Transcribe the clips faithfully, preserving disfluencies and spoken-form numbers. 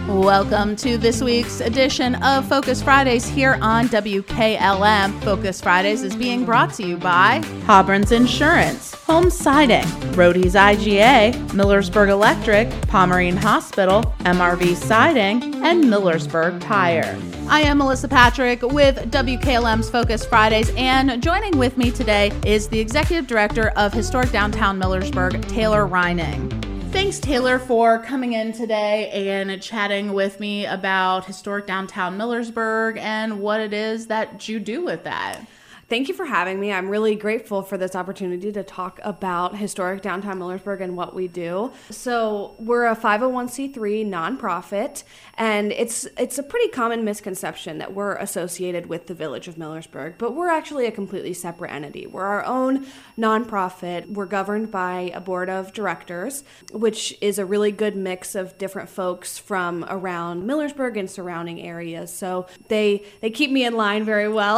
Welcome to this week's edition of Focus Fridays here on W K L M. Focus Fridays is being brought to you by Hobron's Insurance, Home Siding, Rohde's I G A, Millersburg Electric, Pomerene Hospital, M R V Siding, and Millersburg Tire. I am Melissa Patrick with W K L M's Focus Fridays, and joining with me today is the Executive Director of Historic Downtown Millersburg, Taylor Reining. Thanks, Taylor, for coming in today and chatting with me about Historic Downtown Millersburg and what it is that you do with that. Thank you for having me. I'm really grateful for this opportunity to talk about Historic Downtown Millersburg and what we do. So we're a five oh one c three nonprofit, and it's it's a pretty common misconception that we're associated with the Village of Millersburg, but we're actually a completely separate entity. We're our own nonprofit. We're governed by a board of directors, which is a really good mix of different folks from around Millersburg and surrounding areas. So they they keep me in line very well,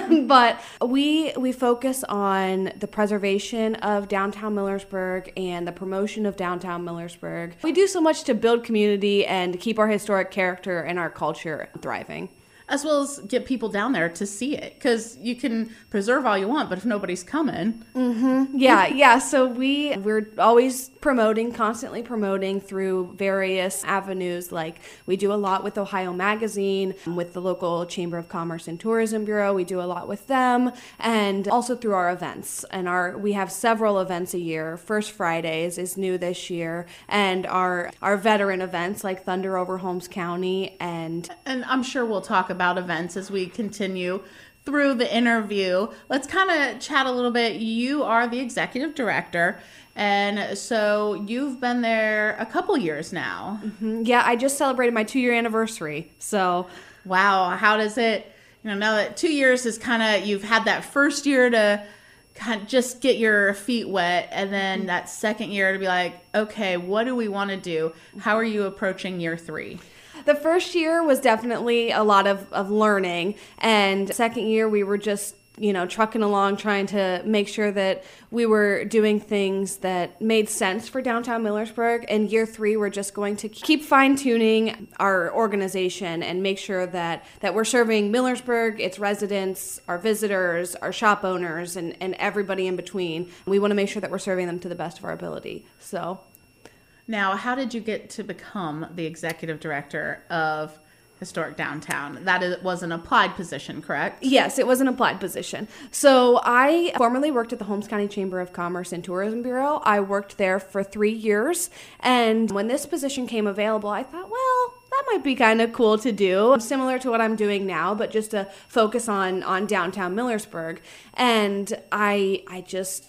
but We we focus on the preservation of downtown Millersburg and the promotion of downtown Millersburg. We do so much to build community and keep our historic character and our culture thriving. As well as get people down there to see it, because you can preserve all you want, but if nobody's coming. Mm-hmm. Yeah, yeah. So we, we're always promoting, constantly promoting through various avenues. Like we do a lot with Ohio Magazine, with the local Chamber of Commerce and Tourism Bureau. We do a lot with them, and also through our events. And our we have several events a year. First Fridays is new this year, and our our veteran events like Thunder over Holmes County. And and I'm sure we'll talk about about events as we continue through the interview. Let's kind of chat a little bit. You are the executive director, and so you've been there a couple years now. Mm-hmm. Yeah, I just celebrated my two-year anniversary. So, wow, how does it, you know, now that two years is kind of, you've had that first year to kind of just get your feet wet, and then that second year to be like, okay, what do we want to do? How are you approaching year three? The first year was definitely a lot of, of learning, and second year we were just, you know, trucking along trying to make sure that we were doing things that made sense for downtown Millersburg. And year three, we're just going to keep fine-tuning our organization and make sure that, that we're serving Millersburg, its residents, our visitors, our shop owners, and, and everybody in between. We want to make sure that we're serving them to the best of our ability. So... Now, how did you get to become the executive director of Historic Downtown? That is, was an applied position, correct? Yes, it was an applied position. So I formerly worked at the Holmes County Chamber of Commerce and Tourism Bureau. I worked there for three years. And when this position came available, I thought, well, that might be kind of cool to do, similar to what I'm doing now, but just to focus on, on downtown Millersburg. And I I just...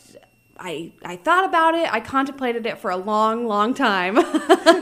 I, I thought about it. I contemplated it for a long, long time. There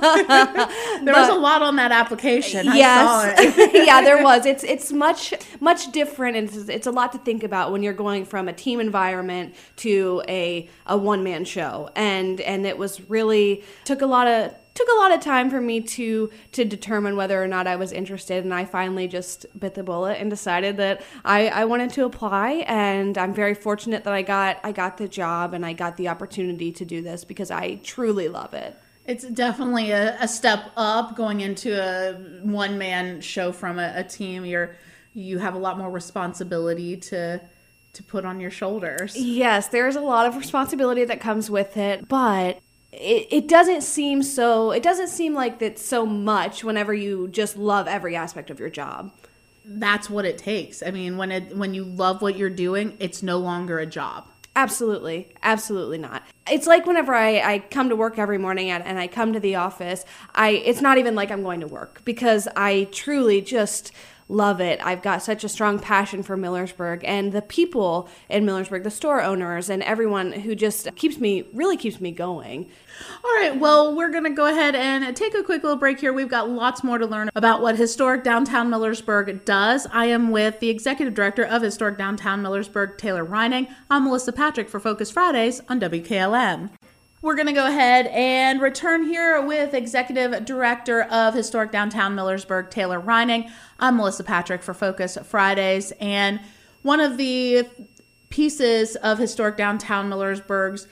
but, was a lot on that application. Yes. I saw it. Yeah, there was. It's it's much much different, and it's, it's a lot to think about when you're going from a team environment to a a one man show, and and it was really took a lot of. took a lot of time for me to to determine whether or not I was interested, and I finally just bit the bullet and decided that I, I wanted to apply, and I'm very fortunate that I got I got the job and I got the opportunity to do this because I truly love it. It's definitely a, a step up going into a one-man show from a, a team. You're you have a lot more responsibility to to put on your shoulders. Yes, there's a lot of responsibility that comes with it, but It, it doesn't seem so, it doesn't seem like it's so much whenever you just love every aspect of your job. That's what it takes. I mean, when it when you love what you're doing, it's no longer a job. Absolutely. Absolutely not. It's like whenever I, I come to work every morning and, and I come to the office, I it's not even like I'm going to work because I truly just love it. I've got such a strong passion for Millersburg and the people in Millersburg, the store owners and everyone who just keeps me, really keeps me going. All right, well, we're going to go ahead and take a quick little break here. We've got lots more to learn about what Historic Downtown Millersburg does. I am with the Executive Director of Historic Downtown Millersburg, Taylor Reining. I'm Melissa Patrick for Focus Fridays on W K L M. We're going to go ahead and return here with Executive Director of Historic Downtown Millersburg, Taylor Reining. I'm Melissa Patrick for Focus Fridays, and one of the pieces of Historic Downtown Millersburg's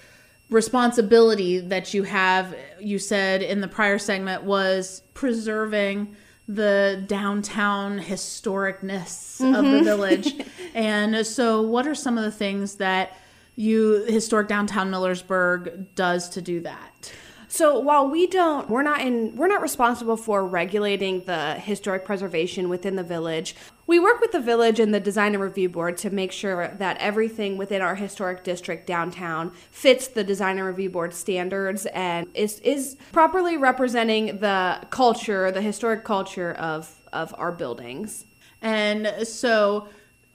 responsibility that you have, you said in the prior segment, was preserving the downtown historicness mm-hmm. of the village. And so what are some of the things that you, Historic Downtown Millersburg, does to do that? So while we don't, we're not in, we're not responsible for regulating the historic preservation within the village. We work with the village and the Design and Review Board to make sure that everything within our historic district downtown fits the Design and Review Board standards and is is properly representing the culture, the historic culture of of our buildings. And so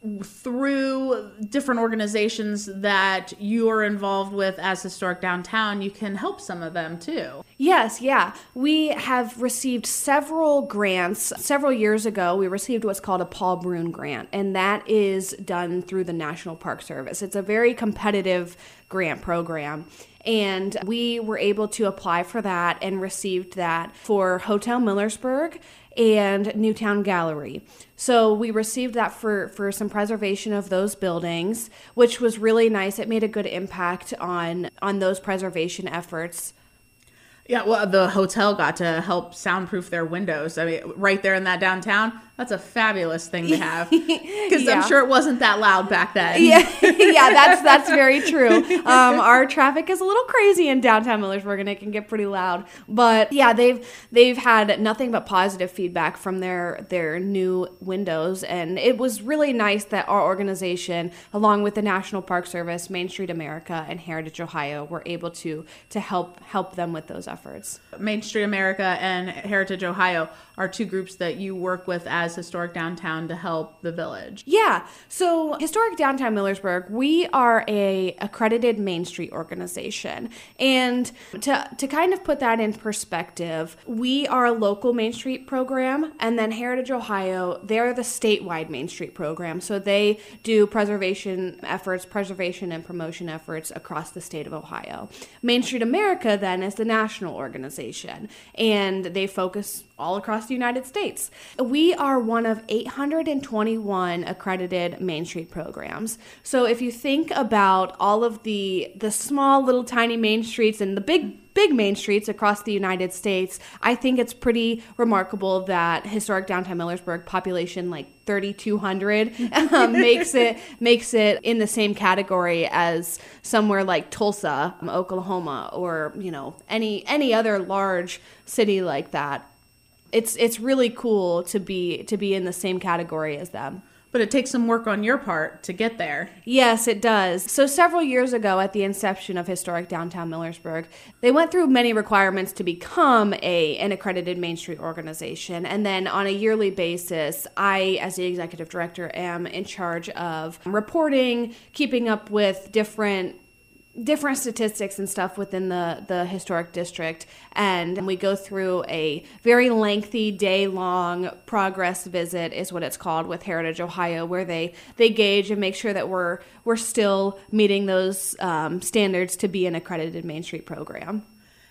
through different organizations that you are involved with as Historic Downtown, you can help some of them too. Yes, yeah. We have received several grants. Several years ago, we received what's called a Paul Brune grant, and that is done through the National Park Service. It's a very competitive grant program. And we were able to apply for that and received that for Hotel Millersburg and Newtown Gallery. So we received that for, for some preservation of those buildings, which was really nice. It made a good impact on, on those preservation efforts. Yeah, well, the hotel got to help soundproof their windows. I mean, right there in that downtown, that's a fabulous thing to have. Because yeah. I'm sure it wasn't that loud back then. Yeah, yeah, that's that's very true. Um, our traffic is a little crazy in downtown Millersburg, and it can get pretty loud. But yeah, they've they've had nothing but positive feedback from their their new windows, and it was really nice that our organization, along with the National Park Service, Main Street America, and Heritage Ohio, were able to to help help them with those efforts. Main Street America and Heritage Ohio are two groups that you work with as Historic Downtown to help the village. Yeah. So Historic Downtown Millersburg, we are a accredited Main Street organization. And to, to kind of put that in perspective, we are a local Main Street program, and then Heritage Ohio, they're the statewide Main Street program. So they do preservation efforts, preservation and promotion efforts across the state of Ohio. Main Street America then is the national organization, and they focus all across the United States. We are one of eight hundred twenty-one accredited Main Street programs. So if you think about all of the the small little tiny main streets and the big big main streets across the United States, I think it's pretty remarkable that Historic Downtown Millersburg, population like thirty-two hundred, um, makes it makes it in the same category as somewhere like Tulsa, Oklahoma, or you know any any other large city like that. It's it's really cool to be to be in the same category as them. But it takes some work on your part to get there. Yes, it does. So several years ago, at the inception of Historic Downtown Millersburg, they went through many requirements to become a an accredited Main Street organization. And then on a yearly basis, I, as the executive director, am in charge of reporting, keeping up with different different statistics and stuff within the, the historic district. And we go through a very lengthy day-long progress visit is what it's called with Heritage Ohio, where they, they gauge and make sure that we're we're still meeting those um, standards to be an accredited Main Street program.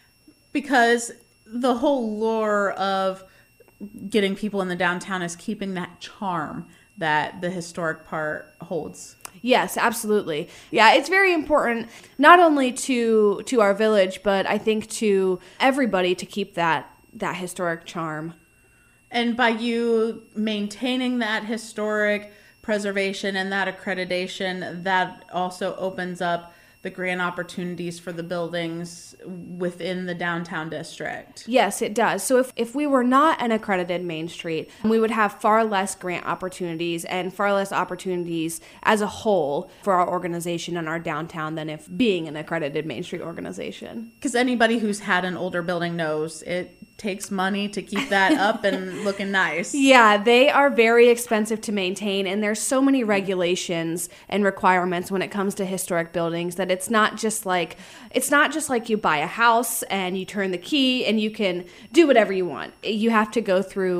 Because the whole lure of getting people in the downtown is keeping that charm that the historic part holds. Yes, absolutely. Yeah, it's very important not only to to our village, but I think to everybody to keep that that historic charm. And by you maintaining that historic preservation and that accreditation, that also opens up the grant opportunities for the buildings within the downtown district. Yes, it does. So if, if we were not an accredited Main Street, we would have far less grant opportunities and far less opportunities as a whole for our organization and our downtown than if being an accredited Main Street organization. Because anybody who's had an older building knows it takes money to keep that up and looking nice. Yeah, they are very expensive to maintain, and there's so many regulations and requirements when it comes to historic buildings that it's not just like it's not just like you buy a house and you turn the key and you can do whatever you want. You have to go through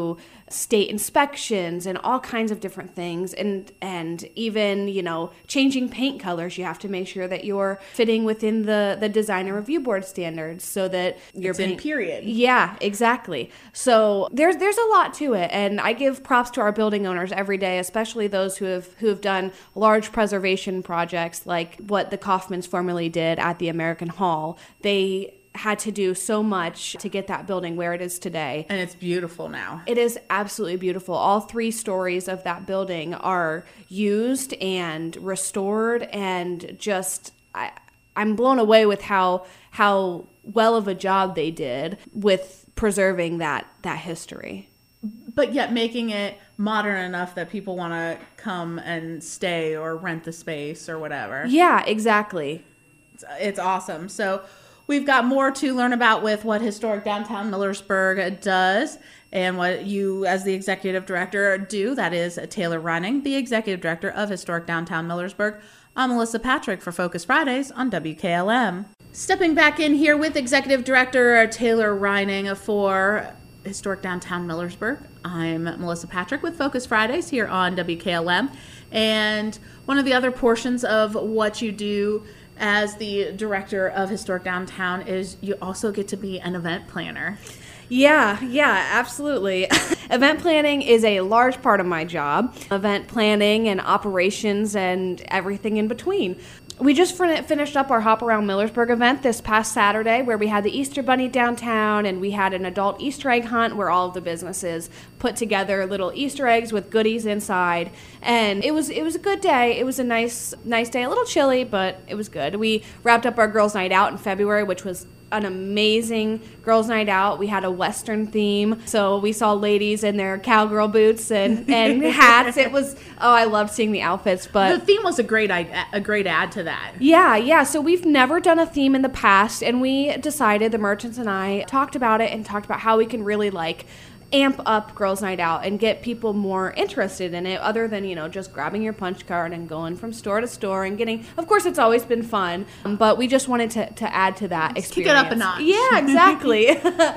state inspections and all kinds of different things, and and even, you know, changing paint colors. You have to make sure that you're fitting within the the designer review board standards so that your it's paint, in period. Yeah, exactly. So there's there's a lot to it, and I give props to our building owners every day, especially those who have who have done large preservation projects like what the Kaufmans formerly did at the American Hall. They had to do so much to get that building where it is today. And it's beautiful now. It is absolutely beautiful. All three stories of that building are used and restored, and just I, I'm blown away with how how well of a job they did with preserving that that history. But yet making it modern enough that people want to come and stay or rent the space or whatever. Yeah, exactly. It's, it's awesome. So we've got more to learn about with what Historic Downtown Millersburg does and what you as the executive director do. That is Taylor Reining, the executive director of Historic Downtown Millersburg. I'm Melissa Patrick for Focus Fridays on W K L M. Stepping back in here with executive director Taylor Reining for Historic Downtown Millersburg. I'm Melissa Patrick with Focus Fridays here on W K L M. And one of the other portions of what you do as the director of Historic Downtown is you also get to be an event planner. Yeah, yeah, absolutely. Event planning is a large part of my job. Event planning and operations and everything in between. We just fin- finished up our Hop Around Millersburg event this past Saturday, where we had the Easter Bunny downtown, and we had an adult Easter egg hunt where all of the businesses put together little Easter eggs with goodies inside. And it was it was a good day. It was a nice nice day, a little chilly, but it was good. We wrapped up our girls' night out in February, which was an amazing girls' night out. We had a Western theme, so we saw ladies in their cowgirl boots and, and hats. It was, oh, I loved seeing the outfits. But the theme was a great a great add to that. Yeah, yeah. So we've never done a theme in the past, and we decided, the merchants and I talked about it and talked about how we can really like amp up girls' night out and get people more interested in it, other than, you know, just grabbing your punch card and going from store to store and getting, of course it's always been fun, um, but we just wanted to, to add to that Let's experience. Kick it up a notch. Yeah, exactly.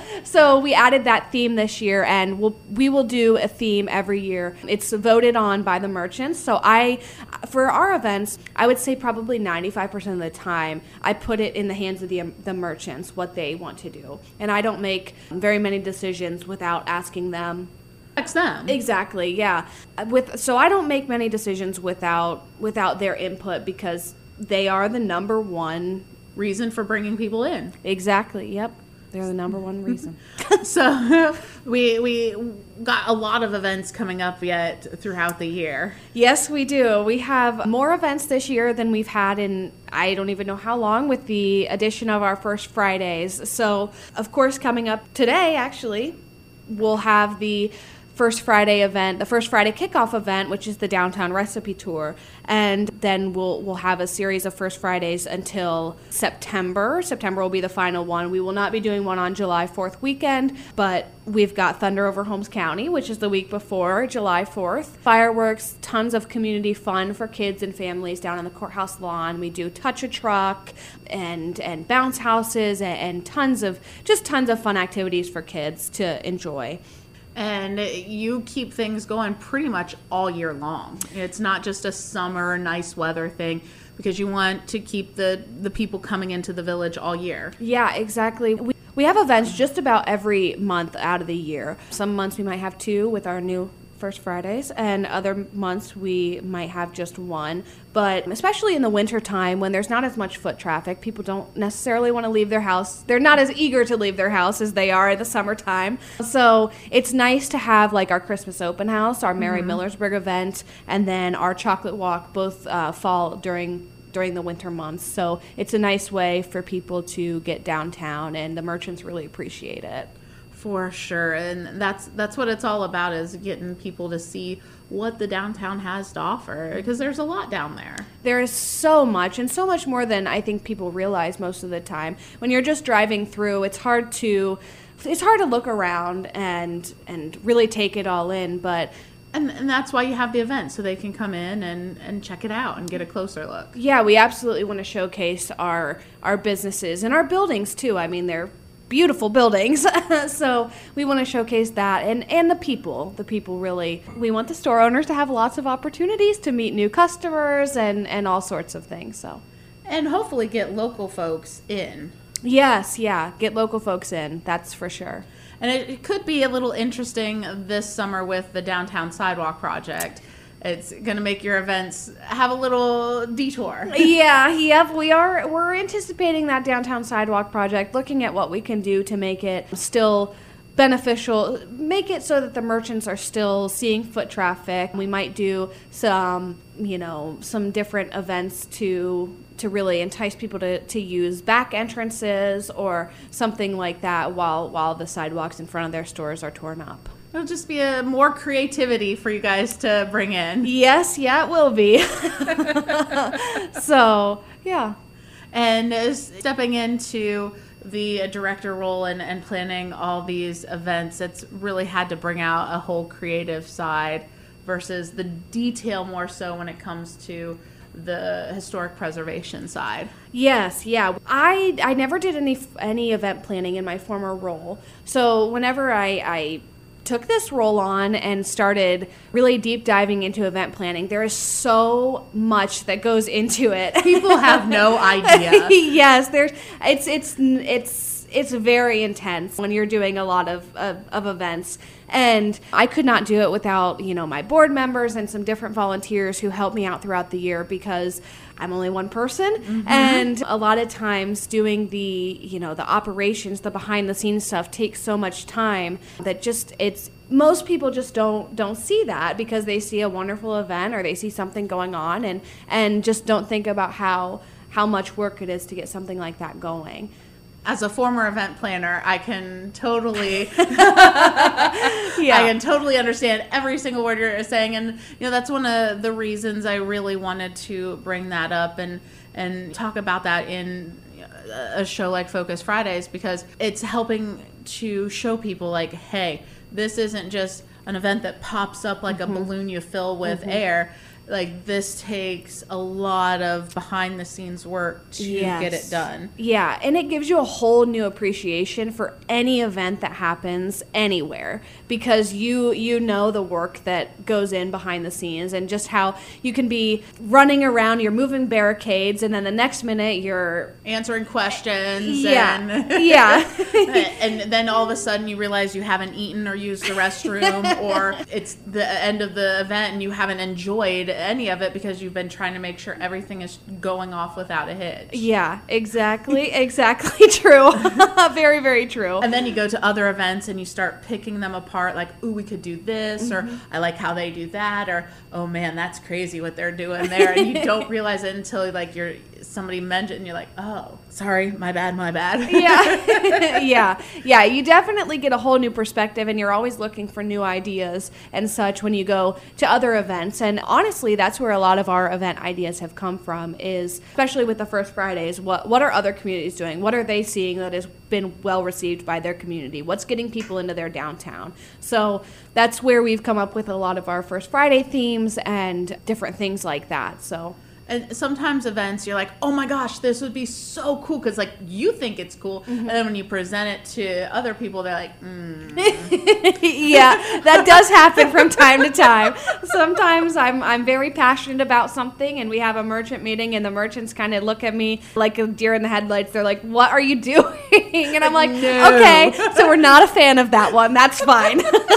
So we added that theme this year, and we'll, we will do a theme every year. It's voted on by the merchants. So I, for our events, I would say probably ninety-five percent of the time, I put it in the hands of the, the merchants, what they want to do. And I don't make very many decisions without asking asking them. them. Exactly, yeah. With so I don't make many decisions without without their input, because they are the number one reason for bringing people in. Exactly, yep. They're the number one reason. So we we got a lot of events coming up yet throughout the year. Yes, we do. We have more events this year than we've had in I don't even know how long, with the addition of our First Fridays. So, of course, coming up today, actually, we'll have the First Friday event, the First Friday kickoff event, which is the Downtown Recipe Tour. And then we'll we'll have a series of First Fridays until September. September will be the final one. We will not be doing one on July fourth weekend, but we've got Thunder over Holmes County, which is the week before July fourth. Fireworks, tons of community fun for kids and families down on the courthouse lawn. We do Touch a Truck and and bounce houses and, and tons of, just tons of fun activities for kids to enjoy. And you keep things going pretty much all year long. It's not just a summer nice weather thing, because you want to keep the, the people coming into the village all year. Yeah, exactly. We, we have events just about every month out of the year. Some months we might have two with our new First Fridays, and other months we might have just one. But especially in the winter time, when there's not as much foot traffic, people don't necessarily want to leave their house. They're not as eager to leave their house as they are in the summertime. So it's nice to have like our Christmas open house, our Merry mm-hmm. Millersburg event, and then our chocolate walk both uh, fall during during the winter months. So it's a nice way for people to get downtown, and the merchants really appreciate it. For sure. And that's that's what it's all about, is getting people to see what the downtown has to offer, because there's a lot down there. There is so much, and so much more than I think people realize most of the time. When you're just driving through, it's hard to it's hard to look around and and really take it all in, but And, and that's why you have the event, so they can come in and, and check it out and get a closer look. Yeah, we absolutely want to showcase our our businesses and our buildings too. I mean, they're beautiful buildings. So we want to showcase that, and, and the people, the people really. We want the store owners to have lots of opportunities to meet new customers and, and all sorts of things. So, and hopefully get local folks in. Yes, yeah, get local folks in, that's for sure. And it, it could be a little interesting this summer with the Downtown Sidewalk Project. It's going to make your events have a little detour. Yeah, yeah, we are. We're anticipating that Downtown Sidewalk Project, looking at what we can do to make it still beneficial, make it so that the merchants are still seeing foot traffic. We might do some, you know, some different events to to really entice people to, to use back entrances or something like that while while the sidewalks in front of their stores are torn up. It'll just be a more creativity for you guys to bring in. Yes, yeah, it will be. So, yeah. And uh, stepping into the director role and, and planning all these events, it's really had to bring out a whole creative side versus the detail more so when it comes to the historic preservation side. Yes, yeah. I I never did any any event planning in my former role. So whenever I, I took this role on and started really deep diving into event planning, there is so much that goes into it. People have no idea. Yes, there's it's it's it's it's very intense when you're doing a lot of, of of events. And I could not do it without, you know, my board members and some different volunteers who help me out throughout the year, because I'm only one person. Mm-hmm. And a lot of times doing the, you know, the operations, the behind the scenes stuff takes so much time that just it's most people just don't don't see that, because they see a wonderful event or they see something going on and and just don't think about how how much work it is to get something like that going. As a former event planner, I can totally, yeah. I can totally understand every single word you're saying, and you know that's one of the reasons I really wanted to bring that up and and talk about that in a show like Focus Fridays, because it's helping to show people like, hey, this isn't just an event that pops up like mm-hmm. a balloon you fill with mm-hmm. air. Like, this takes a lot of behind the scenes work to yes. get it done. Yeah, and it gives you a whole new appreciation for any event that happens anywhere, because you you know the work that goes in behind the scenes and just how you can be running around, you're moving barricades, and then the next minute you're answering questions. Yeah, and yeah. And then all of a sudden you realize you haven't eaten or used the restroom, or it's the end of the event and you haven't enjoyed any of it because you've been trying to make sure everything is going off without a hitch. Yeah, exactly. Exactly true. Very, very true. And then you go to other events and you start picking them apart, like, ooh, we could do this, mm-hmm. or I like how they do that, or oh man, that's crazy what they're doing there. And you don't realize it until like you're somebody mentioned and you're like, oh, sorry, my bad, my bad. Yeah. Yeah. Yeah. You definitely get a whole new perspective, and you're always looking for new ideas and such when you go to other events. And honestly, that's where a lot of our event ideas have come from, is especially with the First Fridays. What what are other communities doing? What are they seeing that has been well received by their community? What's getting people into their downtown? So that's where we've come up with a lot of our First Friday themes and different things like that. So. And sometimes events, you're like, oh my gosh, this would be so cool, because like you think it's cool, mm-hmm. and then when you present it to other people, they're like, mm. Yeah, that does happen from time to time. Sometimes I'm I'm very passionate about something, and we have a merchant meeting, and the merchants kind of look at me like a deer in the headlights. They're like, what are you doing? And I'm like, no. Okay, so we're not a fan of that one. That's fine.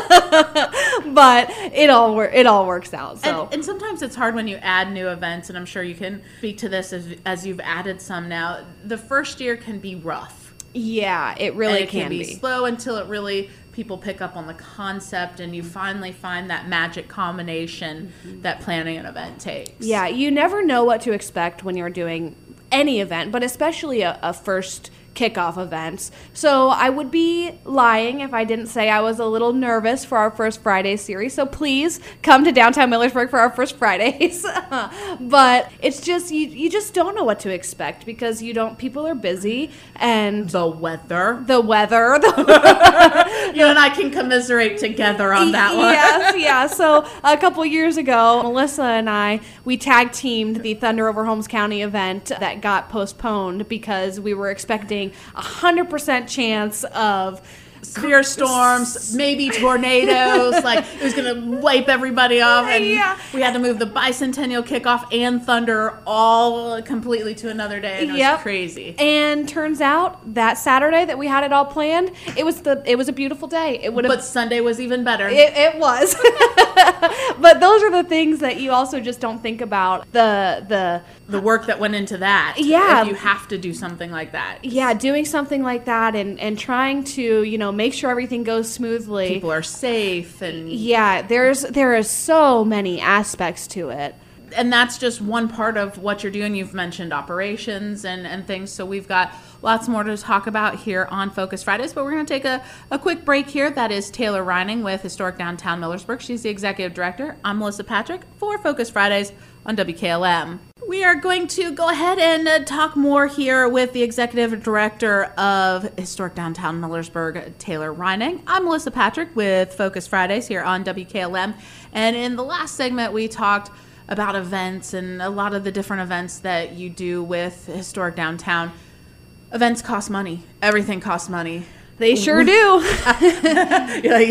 But it all it all works out. So and, and sometimes it's hard when you add new events, and I'm sure you can speak to this as as you've added some now. The first year can be rough. Yeah, it really and it can, can be, be slow until it really people pick up on the concept, and you finally find that magic combination mm-hmm. that planning an event takes. Yeah, you never know what to expect when you're doing any event, but especially a, a first kickoff events. So I would be lying if I didn't say I was a little nervous for our First Friday series. So please come to downtown Millersburg for our First Fridays. But it's just, you, you just don't know what to expect, because you don't, people are busy, and the weather, the weather, the you and I can commiserate together on that one. Yes, yeah. So a couple years ago, Melissa and I, we tag teamed the Thunder over Holmes County event that got postponed because we were expecting warning, one hundred percent chance of severe storms, maybe tornadoes. Like, it was going to wipe everybody off. And yeah. we had to move the bicentennial kickoff and Thunder all completely to another day. And it yep. was crazy. And turns out that Saturday that we had it all planned, it was the it was a beautiful day. It would have, but Sunday was even better. It, it was. But those are the things that you also just don't think about. The the the work that went into that. Yeah. If you have to do something like that. Yeah, doing something like that and, and trying to, you know, make sure everything goes smoothly. People are safe and yeah, there's there are so many aspects to it. And that's just one part of what you're doing. You've mentioned operations and, and things. So we've got lots more to talk about here on Focus Fridays. But we're going to take a, a quick break here. That is Taylor Reining with Historic Downtown Millersburg. She's the executive director. I'm Melissa Patrick for Focus Fridays on W K L M. We are going to go ahead and uh, talk more here with the executive director of Historic Downtown Millersburg, Taylor Reining. I'm Melissa Patrick with Focus Fridays here on W K L M. And in the last segment, we talked about events and a lot of the different events that you do with Historic Downtown. Events cost money. Everything costs money. They sure do. You're like,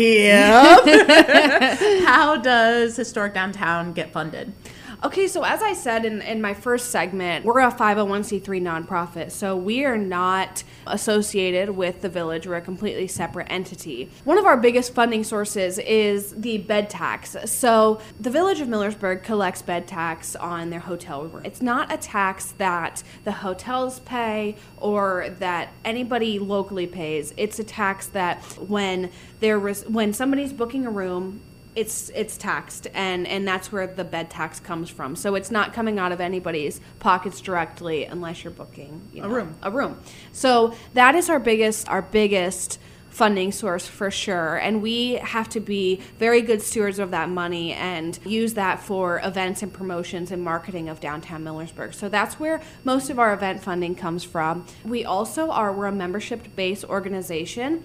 yep. How does Historic Downtown get funded? Okay, so as I said in, in my first segment, we're a five oh one c three nonprofit, so we are not associated with the village. We're a completely separate entity. One of our biggest funding sources is the bed tax. So the village of Millersburg collects bed tax on their hotel room. It's not a tax that the hotels pay or that anybody locally pays. It's a tax that when there was when somebody's booking a room, It's it's taxed, and, and that's where the bed tax comes from. So it's not coming out of anybody's pockets directly unless you're booking you know, a room. A room. So that is our biggest our biggest funding source for sure, and we have to be very good stewards of that money and use that for events and promotions and marketing of downtown Millersburg. So that's where most of our event funding comes from. We also are we're a membership-based organization.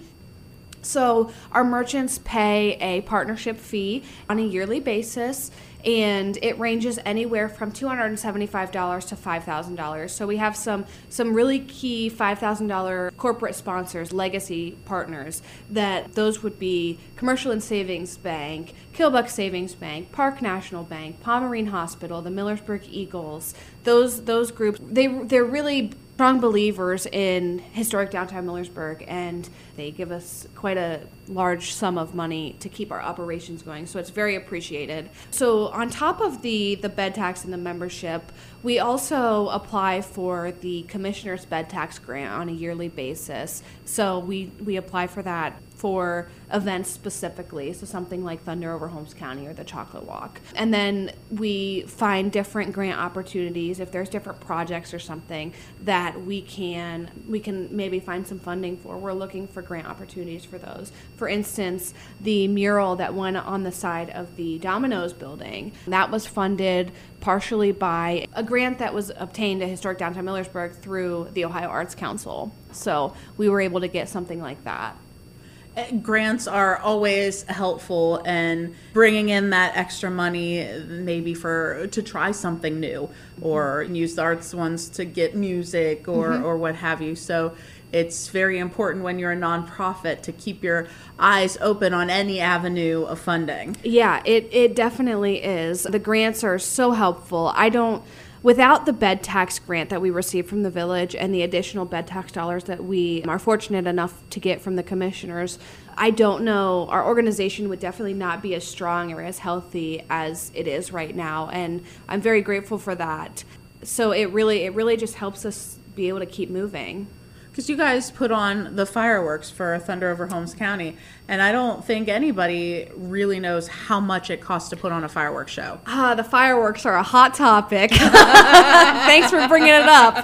So our merchants pay a partnership fee on a yearly basis, and it ranges anywhere from two hundred seventy-five dollars to five thousand dollars. So we have some some really key five thousand dollars corporate sponsors, legacy partners, that those would be Commercial and Savings Bank, Kilbuck Savings Bank, Park National Bank, Pomerene Hospital, the Millersburg Eagles. Those those groups, they they're really strong believers in historic downtown Millersburg, and they give us quite a large sum of money to keep our operations going, so it's very appreciated. So on top of the, the bed tax and the membership, we also apply for the Commissioner's Bed Tax Grant on a yearly basis. So we, we apply for that for events specifically, so something like Thunder over Holmes County or the Chocolate Walk. And then we find different grant opportunities if there's different projects or something that we can we can maybe find some funding for. We're looking for grant opportunities for those. For instance, the mural that went on the side of the Domino's building, that was funded partially by a grant that was obtained at Historic Downtown Millersburg through the Ohio Arts Council. So we were able to get something like that. Grants are always helpful in bringing in that extra money, maybe for to try something new, or use the arts ones to get music or, mm-hmm. or what have you. So it's very important when you're a nonprofit to keep your eyes open on any avenue of funding. Yeah, it, it definitely is. The grants are so helpful. I don't... Without the bed tax grant that we received from the village and the additional bed tax dollars that we are fortunate enough to get from the commissioners, I don't know, our organization would definitely not be as strong or as healthy as it is right now, and I'm very grateful for that. So it really, it really just helps us be able to keep moving. Because you guys put on the fireworks for Thunder over Holmes County, and I don't think anybody really knows how much it costs to put on a fireworks show. Ah, the fireworks are a hot topic. Thanks for bringing it up.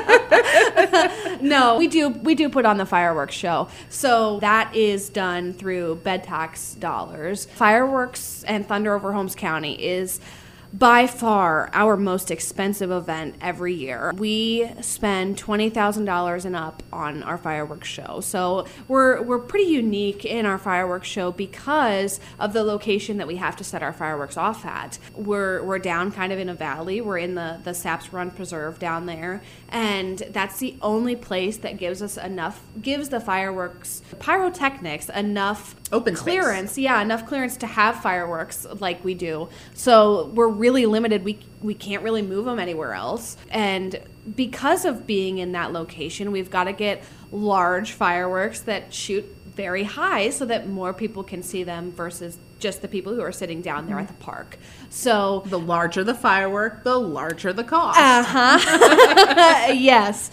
No, we do we do put on the fireworks show. So that is done through bed tax dollars. Fireworks and Thunder over Holmes County is by far our most expensive event every year. We spend twenty thousand dollars and up on our fireworks show. So we're we're pretty unique in our fireworks show because of the location that we have to set our fireworks off at. We're we're down kind of in a valley. We're in the, the Saps Run Preserve down there. And that's the only place that gives us enough, gives the fireworks, pyrotechnics enough open clearance. Space. Yeah, enough clearance to have fireworks like we do. So we're really limited. We we can't really move them anywhere else. And because of being in that location, we've got to get large fireworks that shoot very high so that more people can see them versus just the people who are sitting down there at the park. So the larger the firework, the larger the cost. Uh-huh. Yes.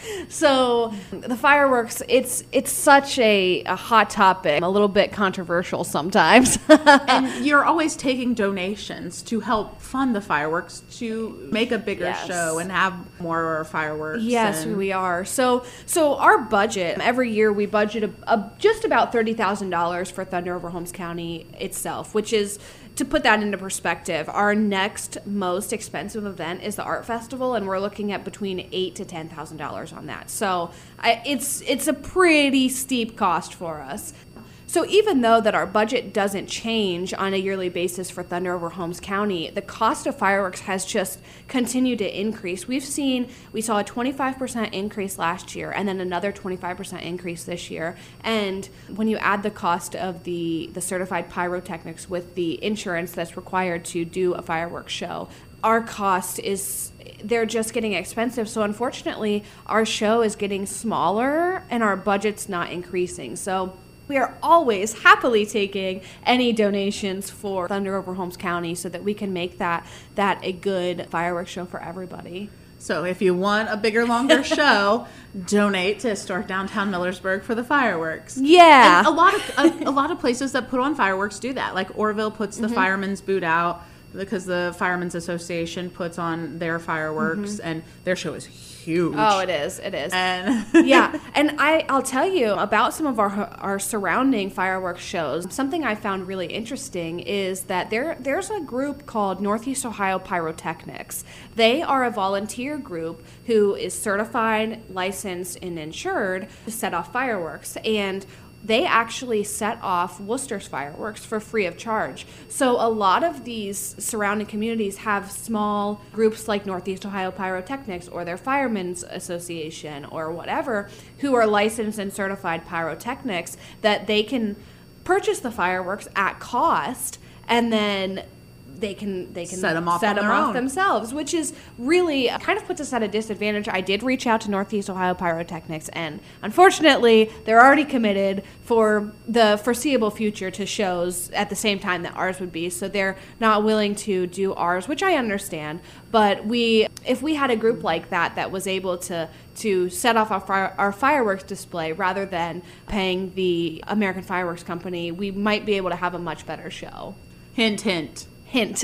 So the fireworks, it's it's such a, a hot topic, a little bit controversial sometimes. And you're always taking donations to help fund the fireworks to make a bigger Yes. show and have more fireworks. Yes, and we are. So so our budget, every year we budget a, a, just about thirty thousand dollars for Thunder Over Holmes County itself, which is, to put that into perspective, our next most expensive event is the Art Festival, and we're looking at between eight to ten thousand dollars on that. So I, it's it's a pretty steep cost for us. So even though that our budget doesn't change on a yearly basis for Thunder Over Holmes County, the cost of fireworks has just continued to increase. We've seen, we saw a twenty-five percent increase last year and then another twenty-five percent increase this year. And when you add the cost of the, the certified pyrotechnics with the insurance that's required to do a fireworks show, our cost is, they're just getting expensive. So unfortunately, our show is getting smaller and our budget's not increasing. So we are always happily taking any donations for Thunder Over Holmes County so that we can make that that a good fireworks show for everybody. So if you want a bigger, longer show, donate to Historic Downtown Millersburg for the fireworks. Yeah. And a lot of a, a lot of places that put on fireworks do that. Like Orville puts the mm-hmm. fireman's boot out because the Firemen's Association puts on their fireworks, mm-hmm. and their show is huge. Oh, it is. It is. And yeah, and I, I'll tell you about some of our our surrounding fireworks shows. Something I found really interesting is that there there's a group called Northeast Ohio Pyrotechnics. They are a volunteer group who is certified, licensed, and insured to set off fireworks. And they actually set off Worcester's fireworks for free of charge. So a lot of these surrounding communities have small groups like Northeast Ohio Pyrotechnics or their Firemen's Association or whatever who are licensed and certified pyrotechnics that they can purchase the fireworks at cost and then they can they can set them off, set on them their off own. themselves, which is really kind of puts us at a disadvantage. I did reach out to Northeast Ohio Pyrotechnics, and unfortunately, they're already committed for the foreseeable future to shows at the same time that ours would be, so they're not willing to do ours, which I understand. But we, if we had a group like that that was able to to set off our, fire, our fireworks display rather than paying the American Fireworks Company, we might be able to have a much better show. Hint, hint. Hint.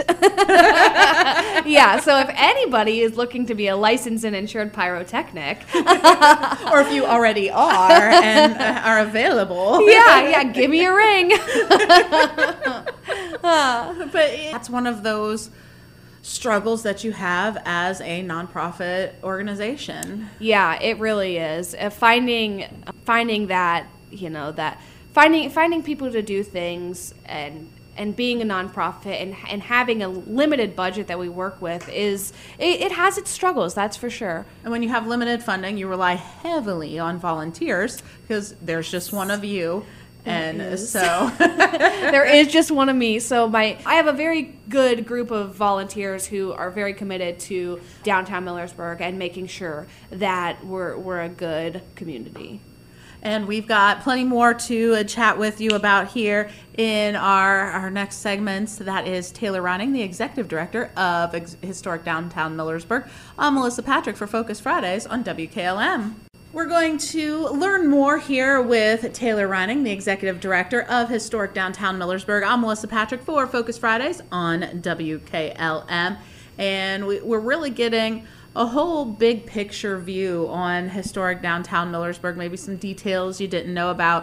Yeah, so if anybody is looking to be a licensed and insured pyrotechnic, or if you already are and are available, yeah, yeah, give me a ring. But that's one of those struggles that you have as a nonprofit organization. Yeah, it really is. Uh, finding finding that, you know, that finding finding people to do things and and being a nonprofit and and having a limited budget that we work with is it, it has its struggles, that's for sure. And when you have limited funding, you rely heavily on volunteers because there's just one of you. And so there is just one of me. So my I have a very good group of volunteers who are very committed to downtown Millersburg and making sure that we're we're a good community. And we've got plenty more to uh, chat with you about here in our, our next segments. That is Taylor Ronning, the Executive Director of Ex- Historic Downtown Millersburg. I'm Melissa Patrick for Focus Fridays on W K L M. We're going to learn more here with Taylor Ronning, the Executive Director of Historic Downtown Millersburg. I'm Melissa Patrick for Focus Fridays on W K L M. And we, we're really getting a whole big picture view on historic downtown Millersburg, maybe some details you didn't know about.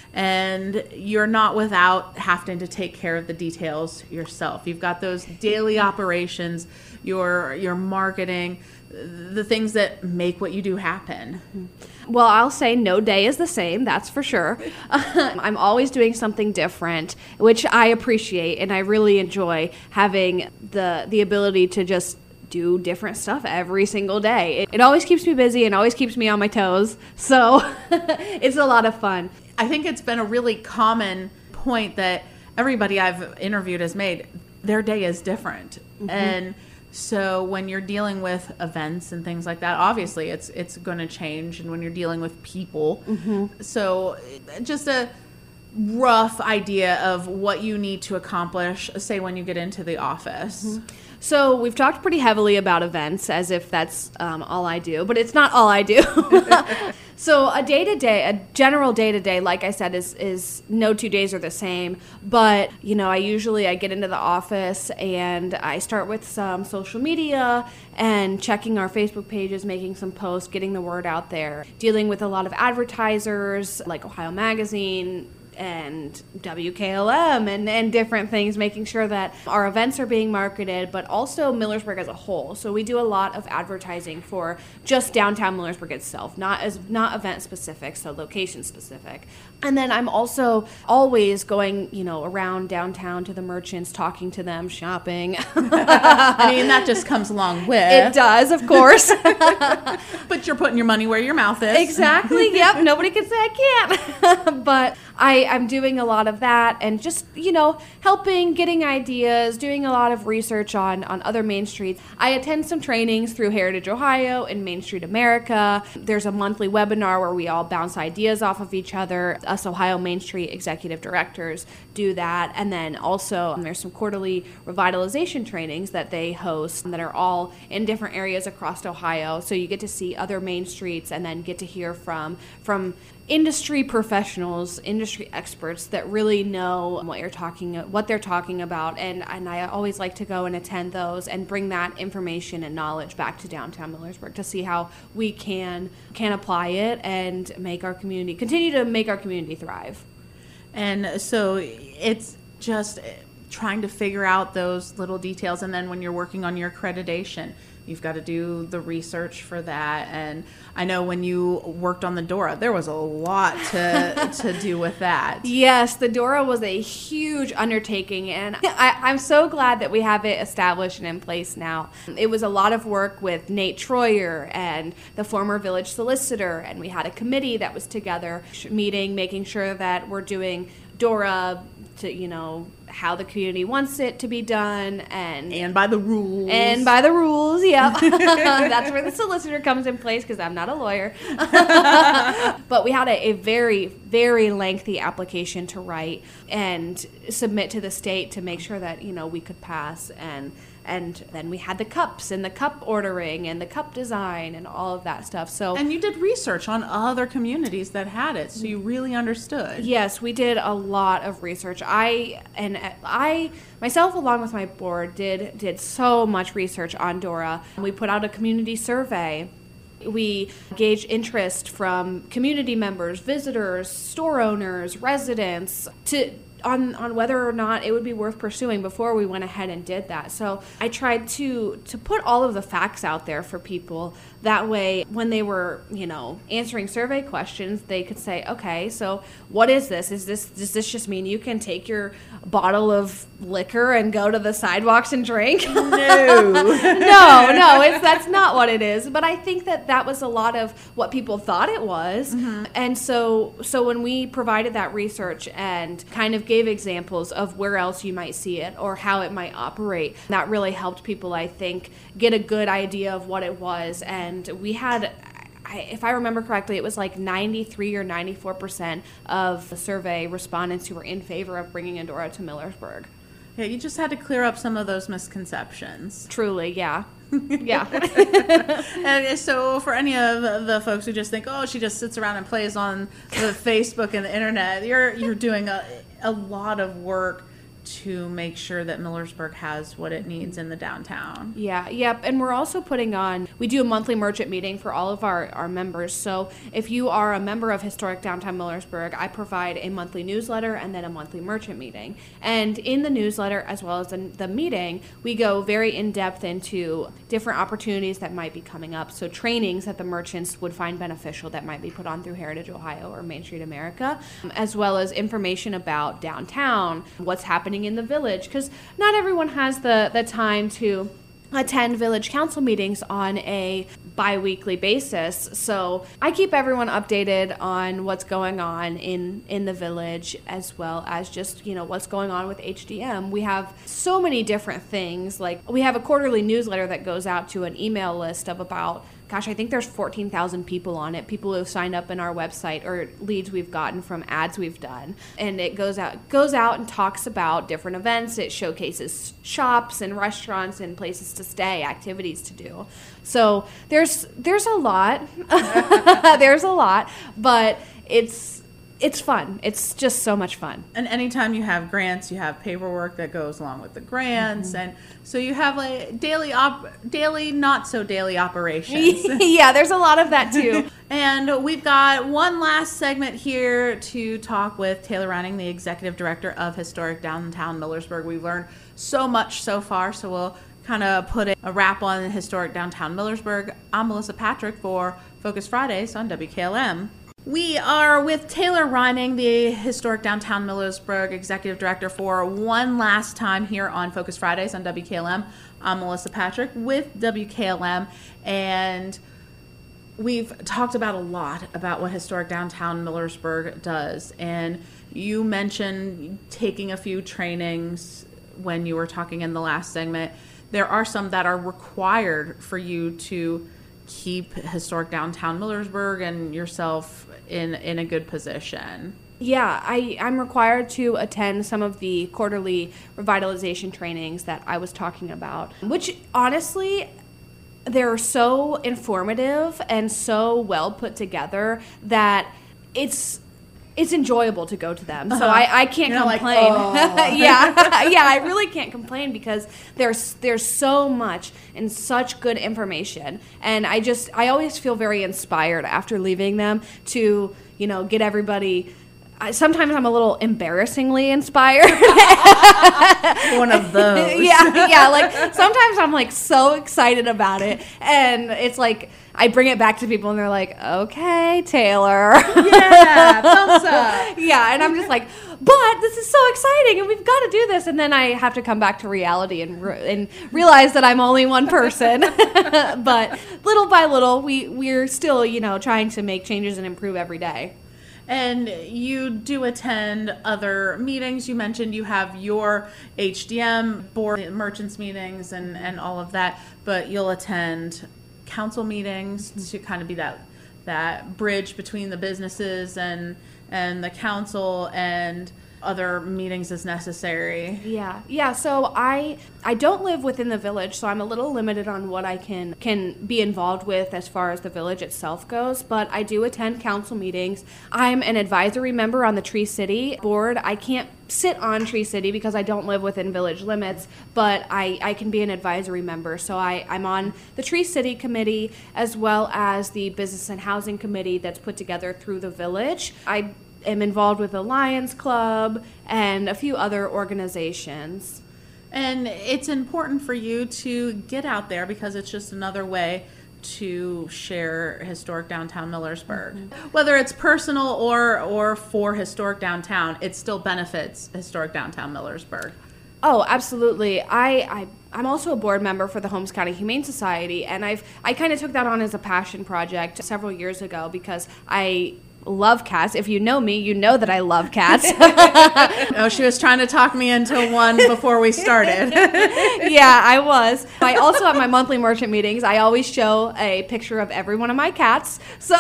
and you're not without having to take care of the details yourself. You've got those daily operations, your your marketing, the things that make what you do happen. Well, I'll say no day is the same, that's for sure. I'm always doing something different, which I appreciate, and I really enjoy having the the ability to just do different stuff every single day. It, it always keeps me busy and always keeps me on my toes, so it's a lot of fun. I think it's been a really common point that everybody I've interviewed has made. Their day is different. Mm-hmm. And so when you're dealing with events and things like that, obviously it's it's going to change. And when you're dealing with people, mm-hmm. so just a rough idea of what you need to accomplish, say when you get into the office. Mm-hmm. So we've talked pretty heavily about events as if that's um, all I do, but it's not all I do. So a day-to-day, a general day-to-day, like I said, is is no two days are the same. But, you know, I usually, I get into the office and I start with some social media and checking our Facebook pages, making some posts, getting the word out there, dealing with a lot of advertisers like Ohio Magazine and W K L M and, and different things, making sure that our events are being marketed, but also Millersburg as a whole. So we do a lot of advertising for just downtown Millersburg itself, not as not event specific, so location specific. And then I'm also always going, you know, around downtown to the merchants, talking to them, shopping. I mean, that just comes along with. It does, of course. But you're putting your money where your mouth is. Exactly. Yep. Nobody can say I can't. But I, I'm doing a lot of that and just, you know, helping, getting ideas, doing a lot of research on, on other Main Streets. I attend some trainings through Heritage Ohio and Main Street America. There's a monthly webinar where we all bounce ideas off of each other. Us Ohio Main Street executive directors do that. And then also um, there's some quarterly revitalization trainings that they host that are all in different areas across Ohio. So you get to see other Main Streets and then get to hear from from industry professionals, industry experts that really know what you're talking, what they're talking about, and and I always like to go and attend those and bring that information and knowledge back to downtown Millersburg to see how we can can apply it and make our community continue to make our community thrive. And so it's just trying to figure out those little details, and then when you're working on your accreditation, you've got to do the research for that. And I know when you worked on the DORA, there was a lot to to do with that. Yes, the DORA was a huge undertaking, and I, I'm so glad that we have it established and in place now. It was a lot of work with Nate Troyer and the former village solicitor, and we had a committee that was together meeting, making sure that we're doing DORA to, you know, how the community wants it to be done, and and by the rules and by the rules yeah. That's where the solicitor comes in place, because I'm not a lawyer. But we had a, a very very lengthy application to write and submit to the state to make sure that, you know, we could pass, and and then we had the cups and the cup ordering and the cup design and all of that stuff. So and you did research on other communities that had it, so you really understood. Yes, we did a lot of research. I and I myself, along with my board, did did so much research on DORA. We put out a community survey. We gauged interest from community members, visitors, store owners, residents to on on whether or not it would be worth pursuing before we went ahead and did that. So I tried to to put all of the facts out there for people. That way, when they were, you know, answering survey questions, they could say, okay, so what is this? Is this does this just mean you can take your bottle of liquor and go to the sidewalks and drink? No. no, no, it's that's not what it is. But I think that that was a lot of what people thought it was. Mm-hmm. And so so when we provided that research and kind of gave examples of where else you might see it or how it might operate, that really helped people, I think, get a good idea of what it was. And we had, if I remember correctly, it was like ninety-three or ninety-four percent of the survey respondents who were in favor of bringing a DORA to Millersburg. Yeah, you just had to clear up some of those misconceptions. Truly, yeah. Yeah. And so for any of the folks who just think, oh, she just sits around and plays on the Facebook and the internet, you're you're doing a, a lot of work to make sure that Millersburg has what it needs in the downtown. Yeah, yep. And we're also putting on, we do a monthly merchant meeting for all of our, our members. So if you are a member of Historic Downtown Millersburg, I provide a monthly newsletter and then a monthly merchant meeting. And in the newsletter, as well as in the meeting, we go very in-depth into different opportunities that might be coming up. So trainings that the merchants would find beneficial that might be put on through Heritage Ohio or Main Street America, as well as information about downtown, what's happening in the village, because not everyone has the, the time to attend village council meetings on a bi-weekly basis. So I keep everyone updated on what's going on in, in the village, as well as just, you know, what's going on with H D M. We have so many different things. Like, we have a quarterly newsletter that goes out to an email list of about, gosh, I think there's fourteen thousand people on it, people who have signed up in our website or leads we've gotten from ads we've done. And it goes out goes out and talks about different events. It showcases shops and restaurants and places to stay, activities to do. So there's there's a lot. There's a lot, but it's It's fun. It's just so much fun. And anytime you have grants, you have paperwork that goes along with the grants. Mm-hmm. And so you have like daily, op- daily, not so daily operations. Yeah, there's a lot of that too. And we've got one last segment here to talk with Taylor Running, the Executive Director of Historic Downtown Millersburg. We've learned so much so far, so we'll kind of put a wrap on Historic Downtown Millersburg. I'm Melissa Patrick for Focus Fridays on W K L M. We are with Taylor Reining, the Historic Downtown Millersburg Executive Director, for one last time here on Focus Fridays on W K L M. I'm Melissa Patrick with W K L M, and we've talked about a lot about what Historic Downtown Millersburg does. And you mentioned taking a few trainings when you were talking in the last segment. There are some that are required for you to keep Historic Downtown Millersburg and yourself in in a good position. Yeah, I, I'm required to attend some of the quarterly revitalization trainings that I was talking about, which honestly, they're so informative and so well put together that it's it's enjoyable to go to them. So uh-huh. I, I can't You're complain. Like, oh. yeah, yeah, I really can't complain because there's there's so much and such good information, and I just I always feel very inspired after leaving them to, you know, get everybody. I, sometimes I'm a little embarrassingly inspired. One of those. yeah, yeah. Like sometimes I'm like so excited about it, and it's like I bring it back to people, and they're like, "Okay, Taylor." Yeah, thumbs up. Yeah, and I'm just like, "But this is so exciting, and we've got to do this." And then I have to come back to reality and re- and realize that I'm only one person. But little by little, we we're still, you know, trying to make changes and improve every day. And you do attend other meetings. You mentioned you have your H D M board merchants meetings and, and all of that, but you'll attend council meetings mm-hmm. to kind of be that that bridge between the businesses and and the council, and other meetings as necessary. Yeah. Yeah. So I I don't live within the village, so I'm a little limited on what I can can be involved with as far as the village itself goes, but I do attend council meetings. I'm an advisory member on the Tree City board. I can't sit on Tree City because I don't live within village limits, but I, I can be an advisory member. So I, I'm on the Tree City committee as well as the Business and Housing Committee that's put together through the village. I am involved with the Lions Club and a few other organizations. And it's important for you to get out there because it's just another way to share Historic Downtown Millersburg. Mm-hmm. Whether it's personal or or for Historic Downtown, it still benefits Historic Downtown Millersburg. Oh, absolutely. I, I I'm also a board member for the Holmes County Humane Society, and I've I kind of took that on as a passion project several years ago because I love cats. If you know me, you know that I love cats. Oh, she was trying to talk me into one before we started. Yeah, I was. I also at my monthly merchant meetings, I always show a picture of every one of my cats. So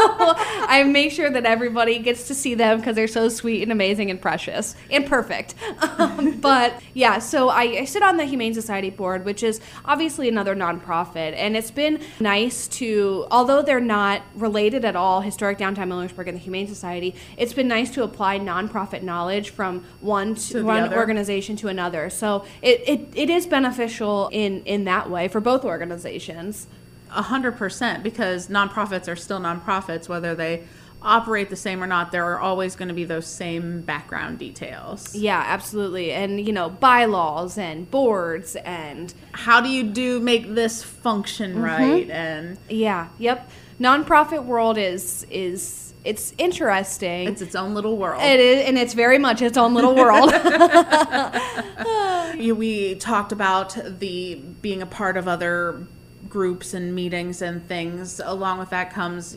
I make sure that everybody gets to see them because they're so sweet and amazing and precious and perfect. Um, but yeah, so I, I sit on the Humane Society board, which is obviously another nonprofit. And it's been nice to, although they're not related at all, Historic Downtown Millersburg Millersburg and the Humane Society, it's been nice to apply nonprofit knowledge from one to, To the one other. organization to another. So it, it, it is beneficial in, in that way for both organizations. A hundred percent, because nonprofits are still nonprofits, whether they operate the same or not. There are always going to be those same background details. Yeah, absolutely. And, you know, bylaws and boards and... How do you do make this function Mm-hmm. right? And Yeah, yep. Nonprofit world is, is it's interesting. it's its own little world. It is, and it's very much its own little world. You- we talked about the being a part of other groups and meetings and things. Along with that comes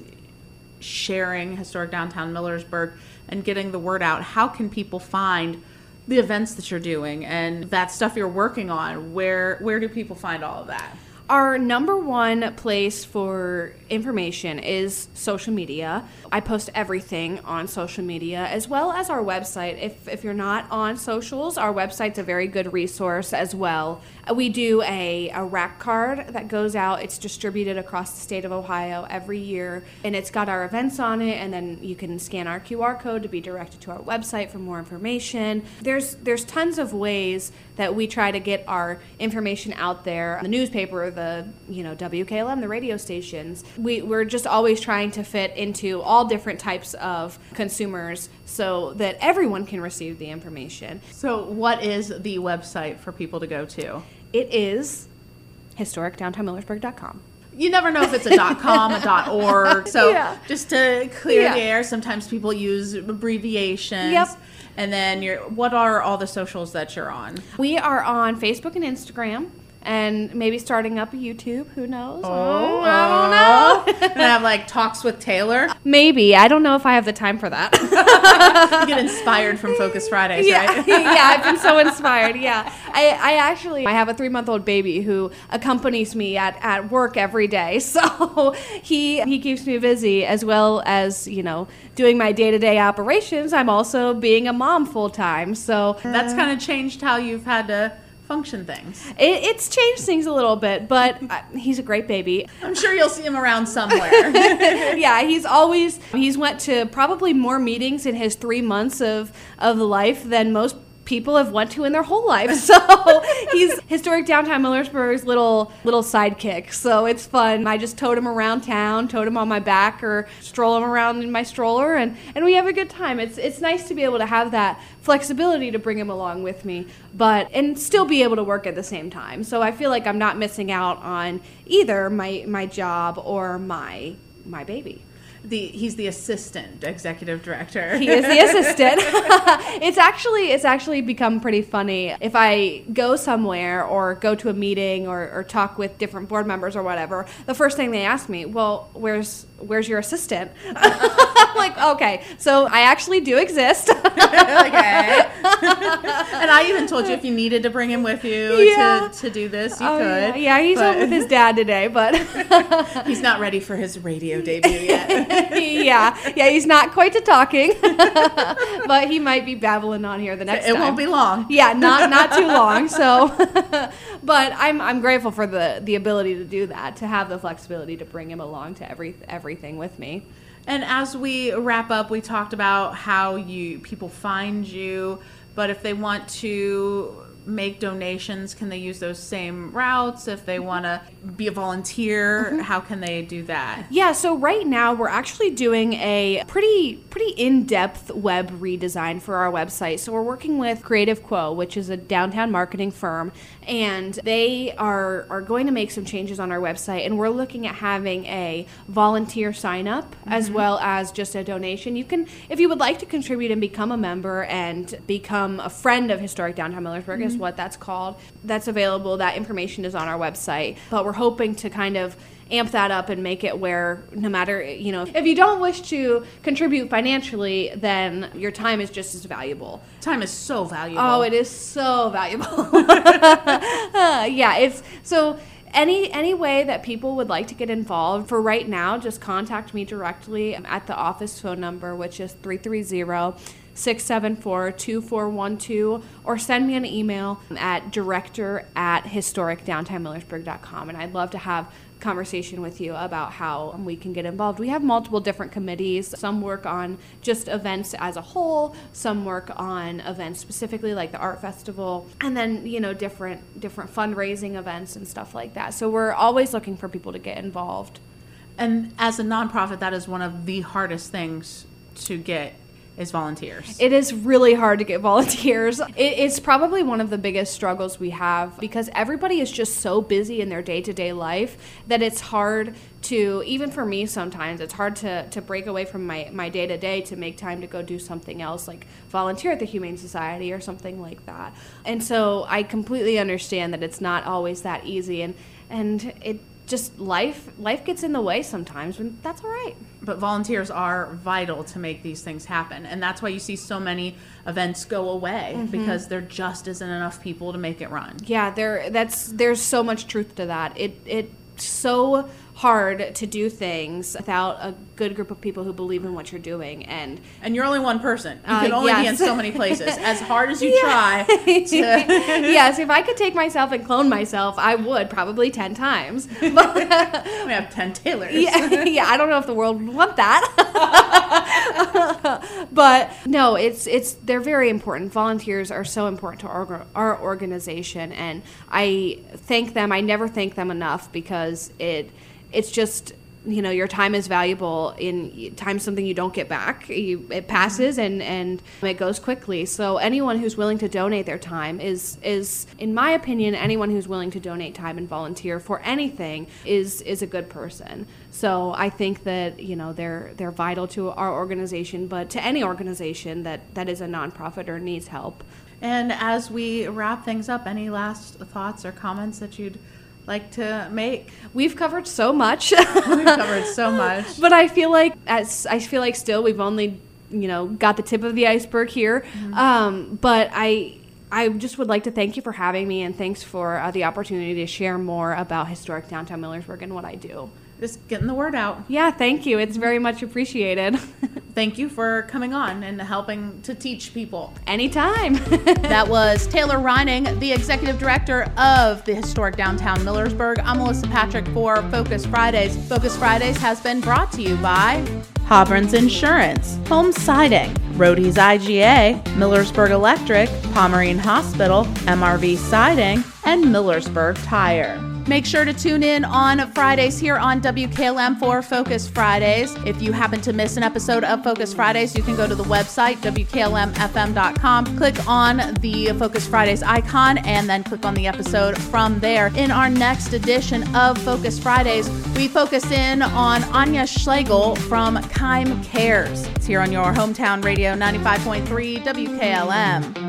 sharing Historic Downtown Millersburg and getting the word out. How can people find the events that you're doing and that stuff you're working on? Where where do people find all of that? Our number one place for information is social media. I post everything on social media, as well as our website. If, if you're not on socials, our website's a very good resource as well. We do a, a rack card that goes out. It's distributed across the state of Ohio every year, and it's got our events on it, and then you can scan our Q R code to be directed to our website for more information. There's there's tons of ways that we try to get our information out there. The newspaper, the you know W K L M, the radio stations. We, we're just always trying to fit into all different types of consumers so that everyone can receive the information. So what is the website for people to go to? It is historic downtown millersburg dot com. You never know if it's a .com, a .org. So Yeah. just to clear Yeah. the air, sometimes people use abbreviations. Yep. And then you're, what are all the socials that you're on? We are on Facebook and Instagram, and maybe starting up a YouTube. Who knows? Oh, I don't know. And I have like talks with Taylor. Maybe. I don't know if I have the time for that. You get inspired from Focus Fridays, yeah, right? yeah, I've been so inspired. Yeah, I, I actually I have a three month old baby who accompanies me at, at work every day, so he he keeps me busy as well as you know doing my day to day operations. I'm also being a mom full time, so That's kind of changed how you've had to function things. it, it's changed things a little bit. But uh, he's a great baby. I'm sure you'll see him around somewhere. Yeah, he's always he's went to probably more meetings in his three months of of life than most people have went to in their whole life. So he's Historic Downtown Millersburg's little little sidekick. So it's fun. I just tote him around town, tote him on my back, or stroll him around in my stroller, and, and we have a good time. It's it's nice to be able to have that flexibility to bring him along with me, but and still be able to work at the same time. So I feel like I'm not missing out on either my my job or my my baby. The he's the assistant executive director. He is the assistant. It's actually it's actually become pretty funny. If I go somewhere or go to a meeting or, or talk with different board members or whatever, the first thing they ask me, well, where's where's your assistant? I'm like, okay, so I actually do exist. Okay. And I even told you if you needed to bring him with you Yeah. to, to do this, you Oh, could. yeah. yeah, he's but home with his dad today, but he's not ready for his radio debut yet. yeah, yeah, he's not quite to talking, but he might be babbling on here the next It time. won't be long. Yeah, not not too long. So, but I'm I'm grateful for the the ability to do that, to have the flexibility to bring him along to every everything with me. And as we wrap up, we talked about how you people find you, but if they want to make donations, can they use those same routes? If they want to be a volunteer, how can they do that? Yeah, so right now we're actually doing a pretty pretty in-depth web redesign for our website. So we're working with Creative Quo, which is a downtown marketing firm, and they are are going to make some changes on our website, and we're looking at having a volunteer sign up mm-hmm. as well as just a donation. You can, if you would like to contribute and become a member and become a friend of Historic Downtown Millersburg, mm-hmm. is what that's called. That's available. That information is on our website, but we're hoping to kind of amp that up and make it where no matter, you know, if you don't wish to contribute financially, then your time is just as valuable. Time is so valuable. Oh, it is so valuable. uh, yeah, it's so any any way that people would like to get involved, for right now, just contact me directly at the office phone number, which is three three zero, six seven four, two four one two, or send me an email at director at historic downtown millersburg dot com. And I'd love to have conversation with you about how we can get involved. We have multiple different committees. Some work on just events as a whole, some work on events specifically like the art festival, and then, you know, different different fundraising events and stuff like that. So we're always looking for people to get involved. And as a nonprofit, that is one of the hardest things to get is volunteers. It is really hard to get volunteers. It, it's probably one of the biggest struggles we have because everybody is just so busy in their day-to-day life that it's hard to, even for me sometimes, it's hard to, to break away from my, my day-to-day to make time to go do something else, like volunteer at the Humane Society or something like that. And so I completely understand that it's not always that easy, and, and it just life life gets in the way sometimes, and that's all right. But volunteers are vital to make these things happen, and that's why you see so many events go away, mm-hmm. because there just isn't enough people to make it run. Yeah, there that's there's so much truth to that. It it's so hard to do things without a good group of people who believe in what you're doing, and and you're only one person. You uh, can only yes. be in so many places. As hard as you yeah. try to yes, if I could take myself and clone myself, I would, probably ten times. But we have ten Taylors. Yeah, yeah, I don't know if the world would want that. But no, it's it's they're very important. Volunteers are so important to our, our organization, and I thank them. I never thank them enough because it it's just, you know, your time is valuable. In time, something you don't get back. You, it passes and, and it goes quickly. So anyone who's willing to donate their time is, is, in my opinion, anyone who's willing to donate time and volunteer for anything is is a good person. So I think that, you know, they're they're vital to our organization, but to any organization that, that is a nonprofit or needs help. And as we wrap things up, any last thoughts or comments that you'd like to make? We've covered so much. We've covered so much. But I feel like as I feel like still we've only, you know, got the tip of the iceberg here. Mm-hmm. Um, but I I just would like to thank you for having me, and thanks for uh, the opportunity to share more about Historic Downtown Millersburg and what I do. Just getting the word out. Yeah, thank you. It's very much appreciated. Thank you for coming on and helping to teach people. Anytime. That was Taylor Reining, the Executive Director of the Historic Downtown Millersburg. I'm Melissa Patrick for Focus Fridays. Focus Fridays has been brought to you by Hobron's Insurance, Home Siding, Rody's I G A, Millersburg Electric, Pomerene Hospital, M R V Siding, and Millersburg Tire. Make sure to tune in on Fridays here on W K L M for Focus Fridays. If you happen to miss an episode of Focus Fridays, you can go to the website, W K L M F M dot com, click on the Focus Fridays icon, and then click on the episode from there. In our next edition of Focus Fridays, we focus in on Anya Schlegel from Keim Cares. It's here on your hometown radio, ninety-five point three W K L M.